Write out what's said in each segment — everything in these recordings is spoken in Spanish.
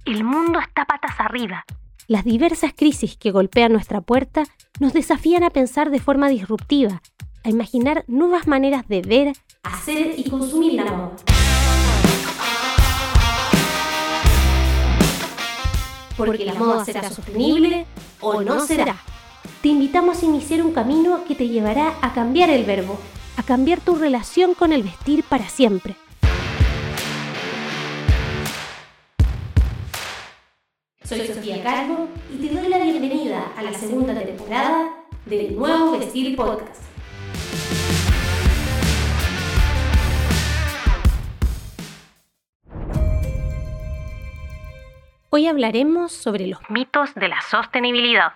El mundo está patas arriba. Las diversas crisis que golpean nuestra puerta nos desafían a pensar de forma disruptiva, a imaginar nuevas maneras de ver, hacer y consumir la moda. Porque la moda será sostenible o no será. Te invitamos a iniciar un camino que te llevará a cambiar el verbo, a cambiar tu relación con el vestir para siempre. Soy Sofía Calvo y te doy la bienvenida a la segunda temporada del Nuevo Vestir Podcast. Hoy hablaremos sobre los mitos de la sostenibilidad.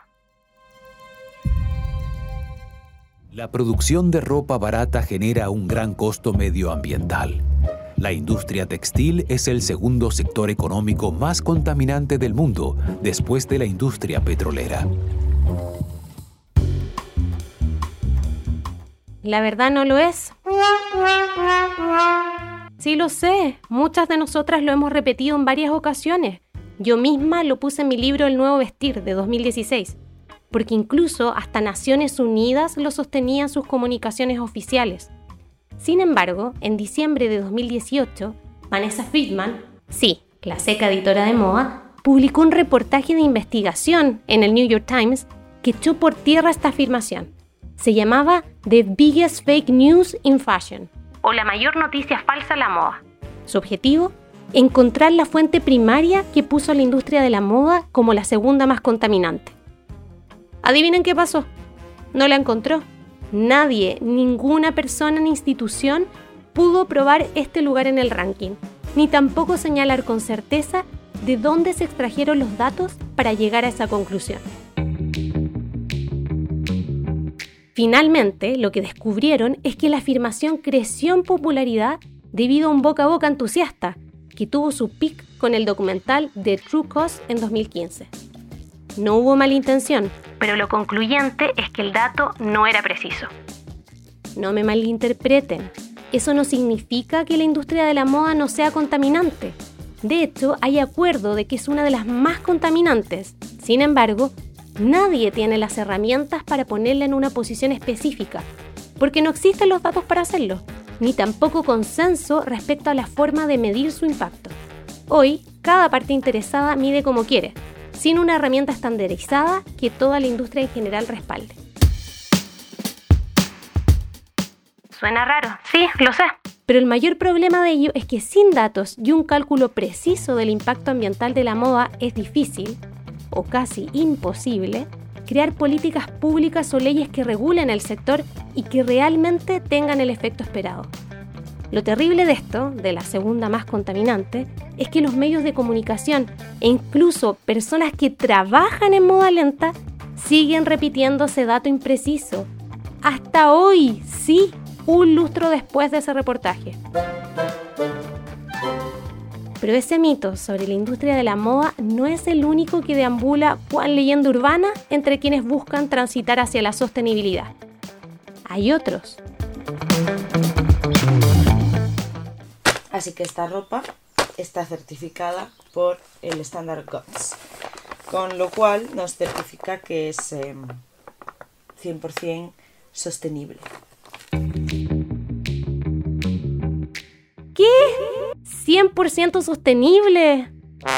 La producción de ropa barata genera un gran costo medioambiental. La industria textil es el segundo sector económico más contaminante del mundo, después de la industria petrolera. La verdad no lo es. Sí lo sé, muchas de nosotras lo hemos repetido en varias ocasiones. Yo misma lo puse en mi libro El Nuevo Vestir, de 2016, porque incluso hasta Naciones Unidas lo sostenía en sus comunicaciones oficiales. Sin embargo, en diciembre de 2018, Vanessa Friedman, sí, la seca editora de moda, publicó un reportaje de investigación en el New York Times que echó por tierra esta afirmación. Se llamaba The Biggest Fake News in Fashion, o la mayor noticia falsa en la moda. Su objetivo, encontrar la fuente primaria que puso a la industria de la moda como la segunda más contaminante. ¿Adivinen qué pasó? No la encontró. Nadie, ninguna persona ni institución pudo probar este lugar en el ranking, ni tampoco señalar con certeza de dónde se extrajeron los datos para llegar a esa conclusión. Finalmente, lo que descubrieron es que la afirmación creció en popularidad debido a un boca a boca entusiasta, que tuvo su pic con el documental The True Cost en 2015. No hubo mala intención, pero lo concluyente es que el dato no era preciso. No me malinterpreten, eso no significa que la industria de la moda no sea contaminante. De hecho, hay acuerdo de que es una de las más contaminantes. Sin embargo, nadie tiene las herramientas para ponerla en una posición específica, porque no existen los datos para hacerlo, ni tampoco consenso respecto a la forma de medir su impacto. Hoy, cada parte interesada mide como quiere, sin una herramienta estandarizada que toda la industria en general respalde. Suena raro, sí, lo sé. Pero el mayor problema de ello es que sin datos y un cálculo preciso del impacto ambiental de la moda es difícil, o casi imposible, crear políticas públicas o leyes que regulen el sector y que realmente tengan el efecto esperado. Lo terrible de esto, de la segunda más contaminante, es que los medios de comunicación e incluso personas que trabajan en moda lenta siguen repitiendo ese dato impreciso. Hasta hoy, sí, un lustro después de ese reportaje. Pero ese mito sobre la industria de la moda no es el único que deambula cual leyenda urbana entre quienes buscan transitar hacia la sostenibilidad. Hay otros. Así que esta ropa está certificada por el Standard GOTS, con lo cual nos certifica que es 100% sostenible. ¿Qué? ¿100% sostenible?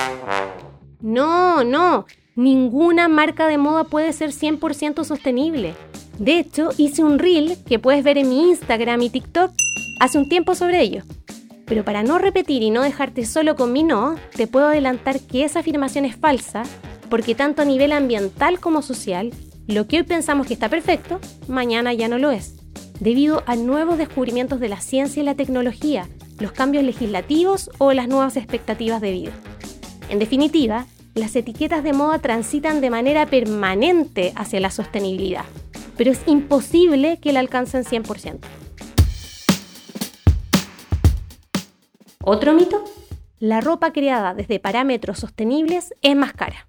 No, ninguna marca de moda puede ser 100% sostenible. De hecho, hice un reel que puedes ver en mi Instagram y TikTok hace un tiempo sobre ello. Pero para no repetir y no dejarte solo con mi no, te puedo adelantar que esa afirmación es falsa, porque tanto a nivel ambiental como social, lo que hoy pensamos que está perfecto, mañana ya no lo es, debido a nuevos descubrimientos de la ciencia y la tecnología, los cambios legislativos o las nuevas expectativas de vida. En definitiva, las etiquetas de moda transitan de manera permanente hacia la sostenibilidad, pero es imposible que la alcancen 100%. ¿Otro mito? La ropa creada desde parámetros sostenibles es más cara.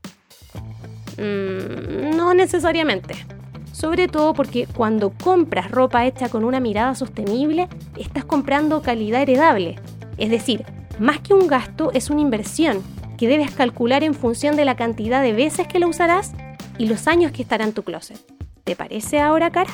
No necesariamente. Sobre todo porque cuando compras ropa hecha con una mirada sostenible, estás comprando calidad heredable. Es decir, más que un gasto, es una inversión que debes calcular en función de la cantidad de veces que lo usarás y los años que estará en tu closet. ¿Te parece ahora, Cara?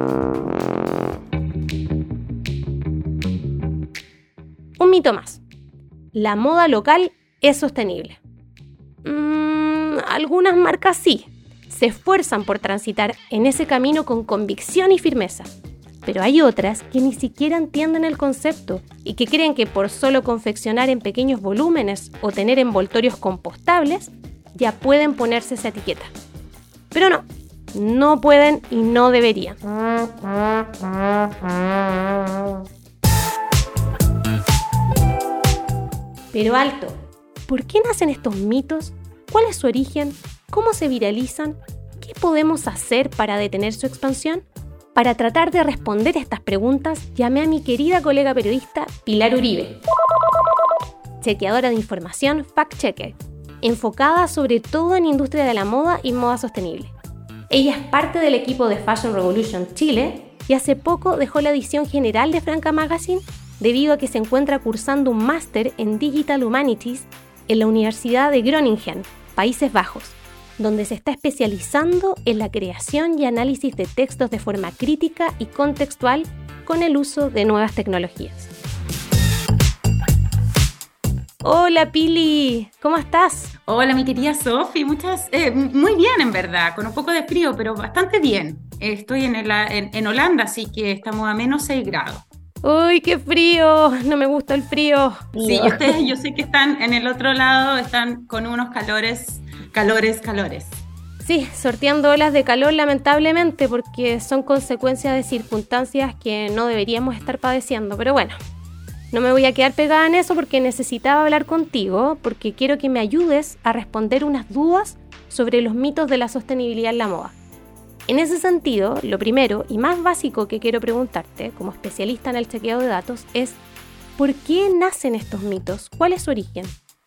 Un mito más. La moda local es sostenible. Algunas marcas sí, se esfuerzan por transitar en ese camino con convicción y firmeza. Pero hay otras que ni siquiera entienden el concepto y que creen que por solo confeccionar en pequeños volúmenes o tener envoltorios compostables, ya pueden ponerse esa etiqueta. Pero no pueden y no deberían. Pero alto, ¿por qué nacen estos mitos? ¿Cuál es su origen? ¿Cómo se viralizan? ¿Qué podemos hacer para detener su expansión? Para tratar de responder estas preguntas, llamé a mi querida colega periodista Pilar Uribe, chequeadora de información fact-checker, enfocada sobre todo en industria de la moda y moda sostenible. Ella es parte del equipo de Fashion Revolution Chile y hace poco dejó la edición general de Franca Magazine debido a que se encuentra cursando un máster en Digital Humanities en la Universidad de Groningen, Países Bajos, donde se está especializando en la creación y análisis de textos de forma crítica y contextual con el uso de nuevas tecnologías. Hola Pili, ¿cómo estás? Hola mi querida Sofi, muy bien en verdad, con un poco de frío, pero bastante bien. Estoy en Holanda, así que estamos a menos 6 grados. ¡Uy, qué frío! No me gusta el frío. Sí, ustedes yo sé que están en el otro lado, están con unos calores. Sí, sorteando olas de calor lamentablemente porque son consecuencias de circunstancias que no deberíamos estar padeciendo, pero bueno, no me voy a quedar pegada en eso porque necesitaba hablar contigo, porque quiero que me ayudes a responder unas dudas sobre los mitos de la sostenibilidad en la moda. En ese sentido, lo primero y más básico que quiero preguntarte, como especialista en el chequeo de datos, es ¿por qué nacen estos mitos? ¿Cuál es su origen?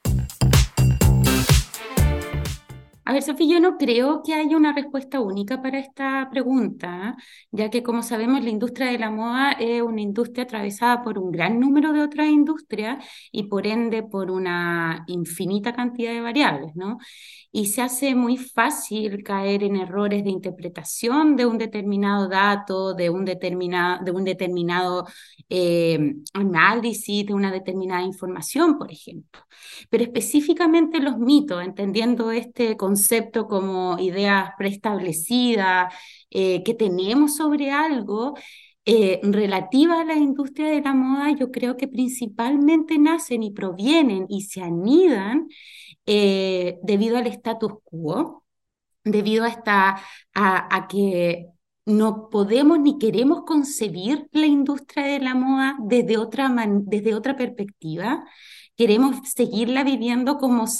A ver, Sofía, yo no creo que haya una respuesta única para esta pregunta, ya que como sabemos la industria de la moda es una industria atravesada por un gran número de otras industrias y por ende por una infinita cantidad de variables, ¿no? Y se hace muy fácil caer en errores de interpretación de un determinado dato, de un determinado análisis, de una determinada información, por ejemplo. Pero específicamente los mitos, entendiendo este concepto como ideas preestablecidas que tenemos sobre algo relativa a la industria de la moda, yo creo que principalmente nacen y provienen y se anidan debido al status quo, debido a que no podemos ni queremos concebir la industria de la moda desde otra perspectiva. Queremos seguirla viviendo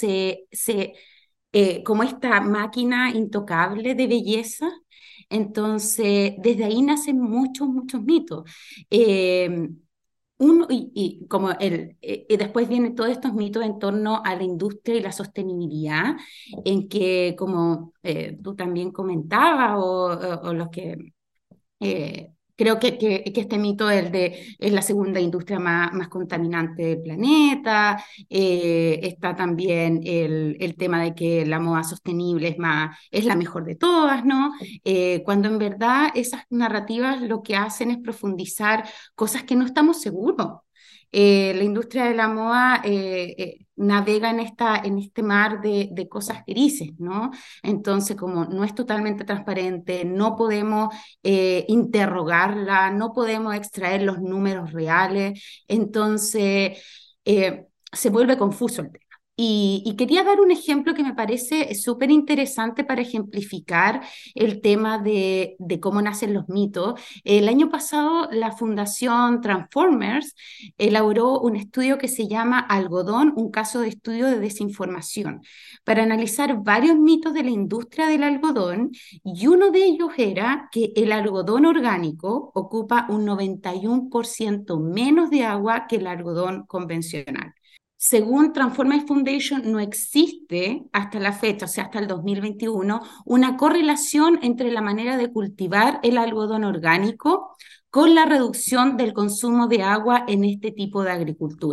como esta máquina intocable de belleza. Entonces, desde ahí nacen muchos mitos. Eh, y después vienen todos estos mitos en torno a la industria y la sostenibilidad, en que, como tú también comentabas, o los que creo que este mito es la segunda industria más contaminante del planeta. Está también el tema de que la moda sostenible es la mejor de todas, ¿no? Cuando en verdad esas narrativas lo que hacen es profundizar cosas que no estamos seguros. La industria de la moda navega en este mar de cosas grises, ¿no? Entonces, como no es totalmente transparente, no podemos interrogarla, no podemos extraer los números reales, entonces se vuelve confuso el tema. Y quería dar un ejemplo que me parece súper interesante para ejemplificar el tema de cómo nacen los mitos. El año pasado, la Fundación Transformers elaboró un estudio que se llama Algodón, un caso de estudio de desinformación, para analizar varios mitos de la industria del algodón, y uno de ellos era que el algodón orgánico ocupa un 91% menos de agua que el algodón convencional. Según Transformers Foundation, no existe hasta la fecha, o sea, hasta el 2021, una correlación entre la manera de cultivar el algodón orgánico con la reducción del consumo de agua en este tipo de agricultura.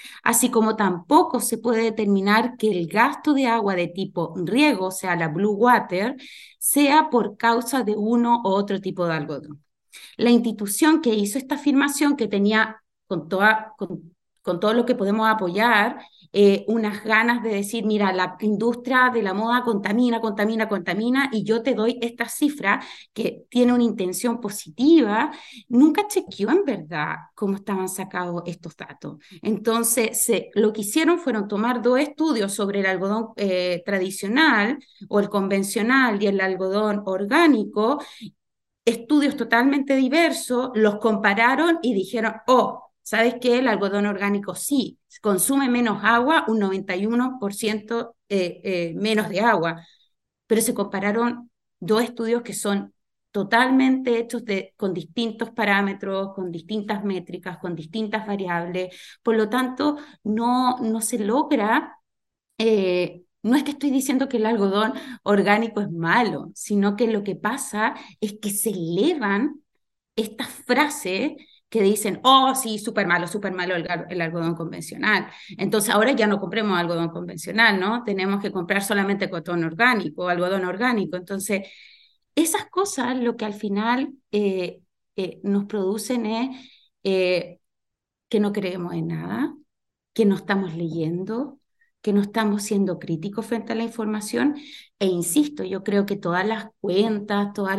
Así como tampoco se puede determinar que el gasto de agua de tipo riego, o sea, la blue water, sea por causa de uno u otro tipo de algodón. La institución que hizo esta afirmación, que tenía con todo lo que podemos apoyar, unas ganas de decir, mira, la industria de la moda contamina, y yo te doy esta cifra que tiene una intención positiva, nunca chequeó en verdad cómo estaban sacados estos datos. Entonces, lo que hicieron fueron tomar 2 estudios sobre el algodón tradicional o el convencional y el algodón orgánico, estudios totalmente diversos, los compararon y dijeron, ¿sabes qué? El algodón orgánico sí, consume menos agua, un 91% menos de agua, pero se compararon 2 estudios que son totalmente hechos con distintos parámetros, con distintas métricas, con distintas variables, por lo tanto, no se logra. No es que estoy diciendo que el algodón orgánico es malo, sino que lo que pasa es que se elevan estas frases que dicen, sí, súper malo el algodón convencional. Entonces ahora ya no compremos algodón convencional, ¿no? Tenemos que comprar solamente cotón orgánico, algodón orgánico. Entonces, esas cosas lo que al final nos producen es que no creemos en nada, que no estamos leyendo, que no estamos siendo críticos frente a la información. E insisto, yo creo que todas las cuentas, todas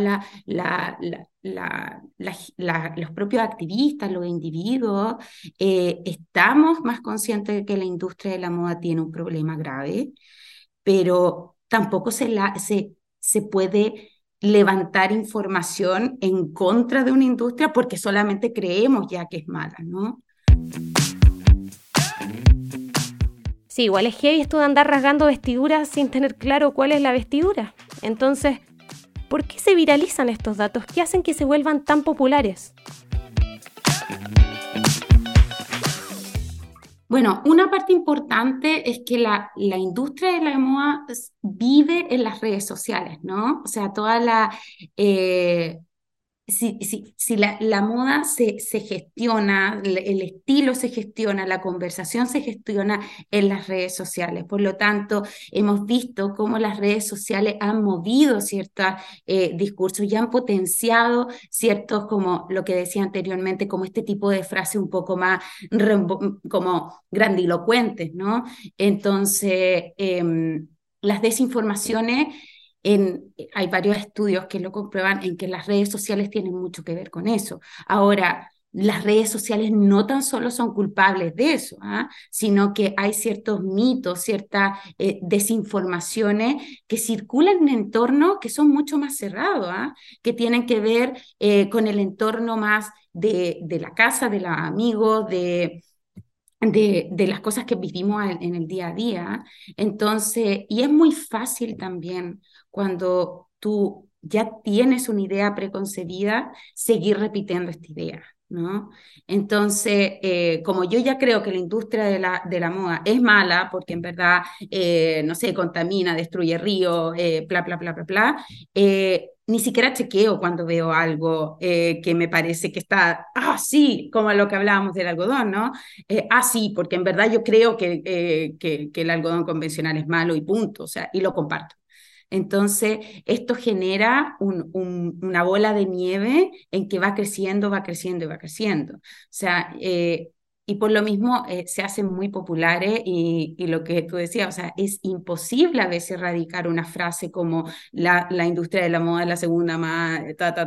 los propios activistas, los individuos, estamos más conscientes de que la industria de la moda tiene un problema grave, pero tampoco se puede levantar información en contra de una industria porque solamente creemos ya que es mala, ¿no? Sí, igual es heavy esto de andar rasgando vestiduras sin tener claro cuál es la vestidura. Entonces, ¿por qué se viralizan estos datos? ¿Qué hacen que se vuelvan tan populares? Bueno, una parte importante es que la industria de la moda vive en las redes sociales, ¿no? O sea, si la moda se gestiona, el estilo se gestiona, la conversación se gestiona en las redes sociales. Por lo tanto, hemos visto cómo las redes sociales han movido ciertos discursos y han potenciado ciertos, como lo que decía anteriormente, como este tipo de frases un poco más como grandilocuentes, ¿no? Entonces, las desinformaciones... Hay varios estudios que lo comprueban en que las redes sociales tienen mucho que ver con eso. Ahora, las redes sociales no tan solo son culpables de eso, sino que hay ciertos mitos, ciertas desinformaciones que circulan en entornos que son mucho más cerrados, que tienen que ver con el entorno más de la casa, de los amigos, de las cosas que vivimos en el día a día. Entonces, y es muy fácil también cuando tú ya tienes una idea preconcebida, seguir repitiendo esta idea, ¿no? Entonces, como yo ya creo que la industria de la moda es mala, porque en verdad, no sé, contamina, destruye ríos, ni siquiera chequeo cuando veo algo que me parece que está, sí, como lo que hablábamos del algodón, ¿no? Sí, porque en verdad yo creo que el algodón convencional es malo y punto, o sea, y lo comparto. Entonces, esto genera una bola de nieve en que va creciendo. O sea, y por lo mismo se hacen muy populares y lo que tú decías, o sea, es imposible a veces erradicar una frase como la industria de la moda es la segunda más,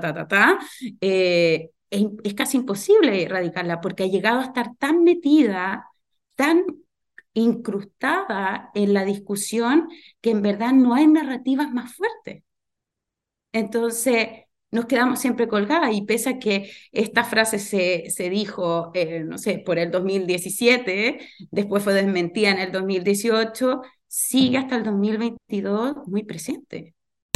es casi imposible erradicarla porque ha llegado a estar tan metida, tan incrustada en la discusión que en verdad no hay narrativas más fuertes. Entonces nos quedamos siempre colgadas y pese a que esta frase se dijo, no sé, por el 2017, después fue desmentida en el 2018, sigue hasta el 2022 muy presente.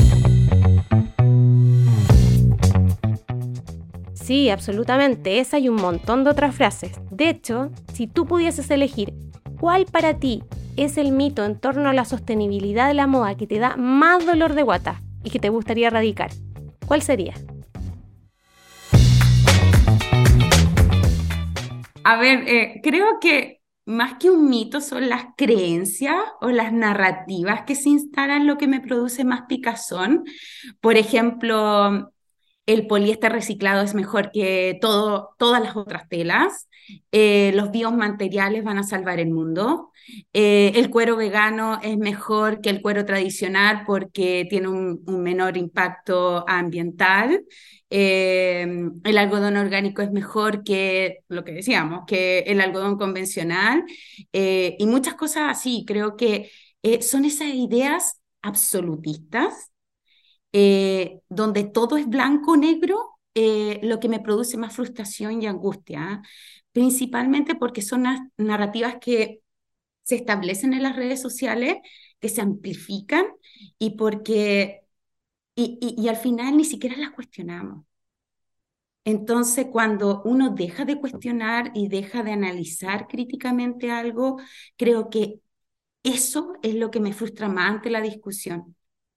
Sí, absolutamente. Esa y un montón de otras frases. De hecho, si tú pudieses elegir ¿cuál para ti es el mito en torno a la sostenibilidad de la moda que te da más dolor de guata y que te gustaría erradicar? ¿Cuál sería? A ver, creo que más que un mito son las creencias o las narrativas que se instalan lo que me produce más picazón. Por ejemplo, el poliéster reciclado es mejor que todas las otras telas, los biomateriales van a salvar el mundo, el cuero vegano es mejor que el cuero tradicional porque tiene un menor impacto ambiental, el algodón orgánico es mejor que lo que decíamos, que el algodón convencional, y muchas cosas así. Creo que son esas ideas absolutistas donde todo es blanco o negro, lo que me produce más frustración y angustia, principalmente porque son narrativas que se establecen en las redes sociales, que se amplifican y porque y al final ni siquiera las cuestionamos. Entonces, cuando uno deja de cuestionar y deja de analizar críticamente algo, creo que eso es lo que me frustra más ante la discusión.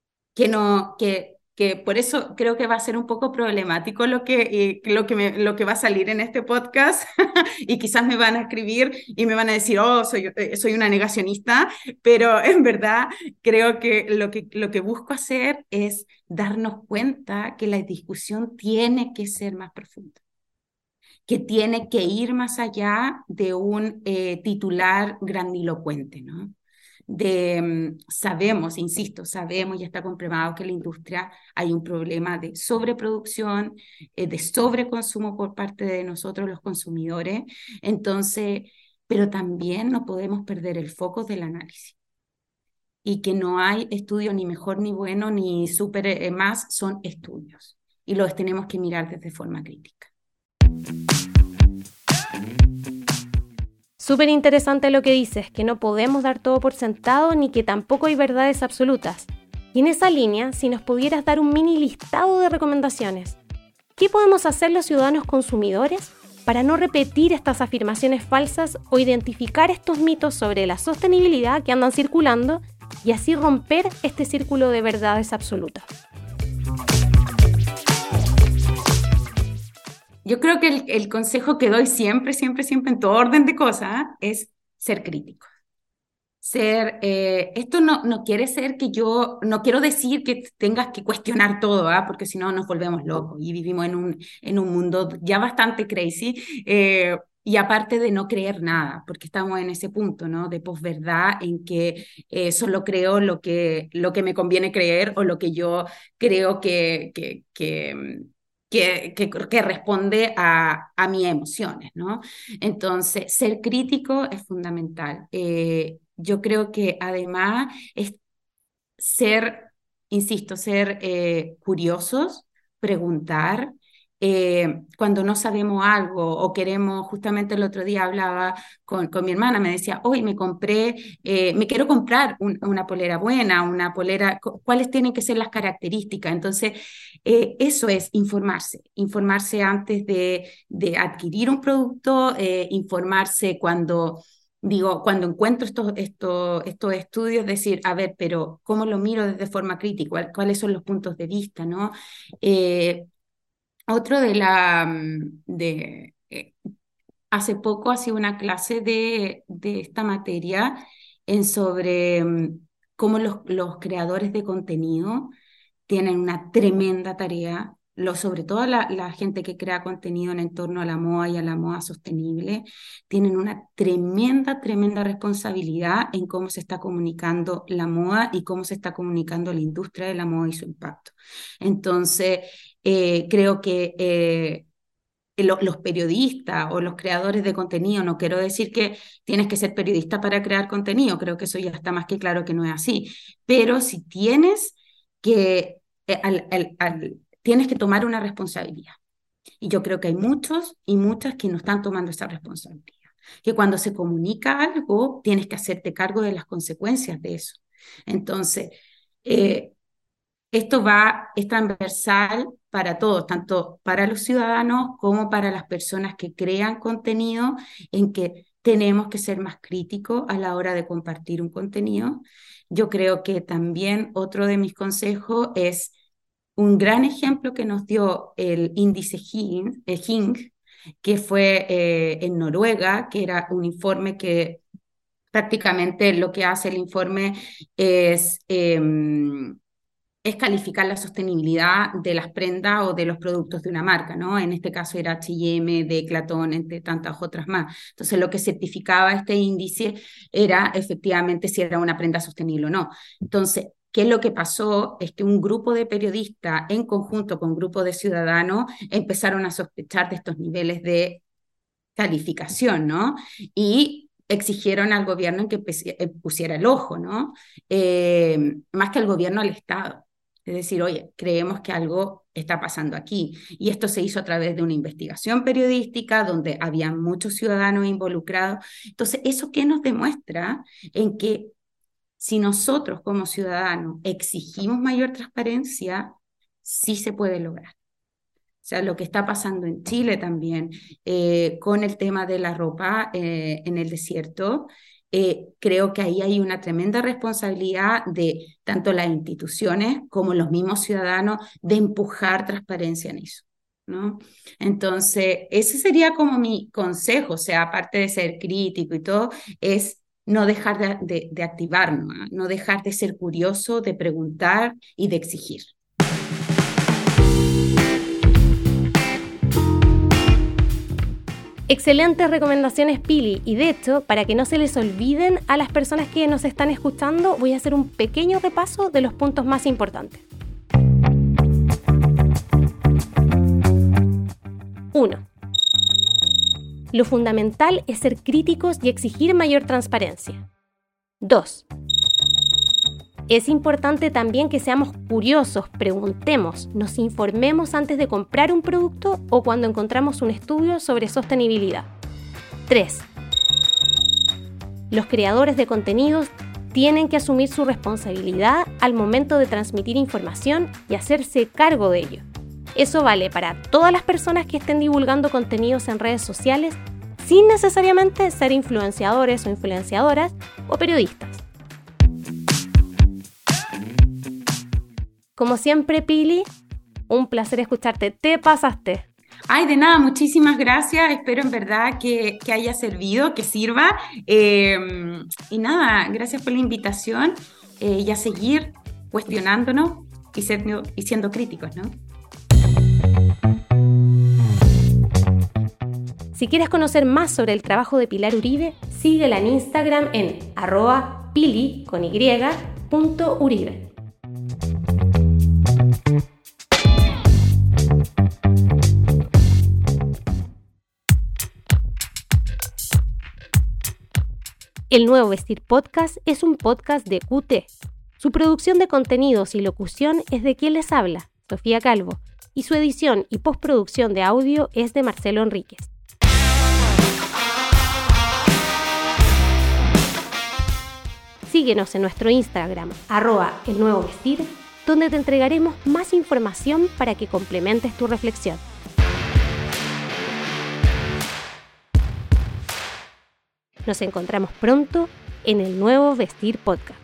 Que por eso creo que va a ser un poco problemático lo que va a salir en este podcast y quizás me van a escribir y me van a decir, oh, soy una negacionista, pero en verdad creo que lo que busco hacer es darnos cuenta que la discusión tiene que ser más profunda, que tiene que ir más allá de un titular grandilocuente, ¿no? Sabemos, insisto, sabemos y está comprobado que en la industria hay un problema de sobreproducción, de sobreconsumo por parte de nosotros los consumidores, entonces, pero también no podemos perder el foco del análisis y que no hay estudio ni mejor ni bueno ni súper más, son estudios y los tenemos que mirar desde forma crítica. Súper interesante lo que dices, que no podemos dar todo por sentado ni que tampoco hay verdades absolutas. Y en esa línea, si nos pudieras dar un mini listado de recomendaciones, ¿qué podemos hacer los ciudadanos consumidores para no repetir estas afirmaciones falsas o identificar estos mitos sobre la sostenibilidad que andan circulando y así romper este círculo de verdades absolutas? Yo creo que el consejo que doy siempre, siempre, siempre en todo orden de cosas es ser crítico. Esto no quiere ser que no quiero decir que tengas que cuestionar todo, porque si no nos volvemos locos y vivimos en un mundo ya bastante crazy, y aparte de no creer nada, porque estamos en ese punto, ¿no? De posverdad en que solo creo lo que me conviene creer o lo que yo creo que responde a mis emociones, ¿no? Entonces, ser crítico es fundamental. Yo creo que además es insisto, ser curiosos, preguntar. Cuando no sabemos algo o queremos, justamente el otro día hablaba con mi hermana, me decía, hoy me quiero comprar una polera buena, una polera, ¿cuáles tienen que ser las características? Entonces, eso es informarse antes de adquirir un producto, informarse cuando encuentro estos estudios, decir, a ver, pero ¿cómo lo miro desde forma crítica? ¿Cuáles son los puntos de vista, ¿no? Otro hace poco hacía una clase de esta materia sobre cómo los creadores de contenido tienen una tremenda tarea, sobre todo la gente que crea contenido en torno a la moda y a la moda sostenible, tienen una tremenda, tremenda responsabilidad en cómo se está comunicando la moda y cómo se está comunicando la industria de la moda y su impacto. Entonces, creo que los periodistas o los creadores de contenido, no quiero decir que tienes que ser periodista para crear contenido, creo que eso ya está más que claro que no es así, pero si tienes que, tienes que tomar una responsabilidad. Y yo creo que hay muchos y muchas que no están tomando esa responsabilidad. Que cuando se comunica algo, tienes que hacerte cargo de las consecuencias de eso. Entonces, esto es transversal para todos, tanto para los ciudadanos como para las personas que crean contenido, en que tenemos que ser más críticos a la hora de compartir un contenido. Yo creo que también otro de mis consejos es un gran ejemplo que nos dio el índice HING, que fue en Noruega, que era un informe que prácticamente lo que hace el informe es calificar la sostenibilidad de las prendas o de los productos de una marca, ¿no? En este caso era H&M, Decathlon, entre tantas otras más. Entonces, lo que certificaba este índice era efectivamente si era una prenda sostenible o no. Entonces, ¿qué es lo que pasó? Es que un grupo de periodistas, en conjunto con un grupo de ciudadanos, empezaron a sospechar de estos niveles de calificación, ¿no? Y exigieron al gobierno en que pusiera el ojo, ¿no? Más que al gobierno, al Estado. Es decir, oye, creemos que algo está pasando aquí. Y esto se hizo a través de una investigación periodística donde había muchos ciudadanos involucrados. Entonces, ¿eso qué nos demuestra? En que si nosotros como ciudadanos exigimos mayor transparencia, sí se puede lograr. O sea, lo que está pasando en Chile también con el tema de la ropa en el desierto, creo que ahí hay una tremenda responsabilidad de tanto las instituciones como los mismos ciudadanos de empujar transparencia en eso, ¿no? Entonces, ese sería como mi consejo, o sea, aparte de ser crítico y todo, es no dejar de activarnos, ¿eh? No dejar de ser curioso, de preguntar y de exigir. Excelentes recomendaciones, Pili, y de hecho, para que no se les olviden a las personas que nos están escuchando, voy a hacer un pequeño repaso de los puntos más importantes. 1. Lo fundamental es ser críticos y exigir mayor transparencia. 2. Es importante también que seamos curiosos, preguntemos, nos informemos antes de comprar un producto o cuando encontramos un estudio sobre sostenibilidad. 3. Los creadores de contenidos tienen que asumir su responsabilidad al momento de transmitir información y hacerse cargo de ello. Eso vale para todas las personas que estén divulgando contenidos en redes sociales sin necesariamente ser influenciadores o influenciadoras o periodistas. Como siempre, Pili, un placer escucharte. Te pasaste. Ay, de nada, muchísimas gracias. Espero en verdad que haya servido, que sirva. Y nada, gracias por la invitación y a seguir cuestionándonos y siendo críticos, ¿no? Si quieres conocer más sobre el trabajo de Pilar Uribe, síguela en Instagram en @pili_uribe. El Nuevo Vestir Podcast es un podcast de QT. Su producción de contenidos y locución es de quien les habla, Sofía Calvo, y su edición y postproducción de audio es de Marcelo Enríquez. Síguenos en nuestro Instagram, @elnuevovestir, donde te entregaremos más información para que complementes tu reflexión. Nos encontramos pronto en el Nuevo Vestir Podcast.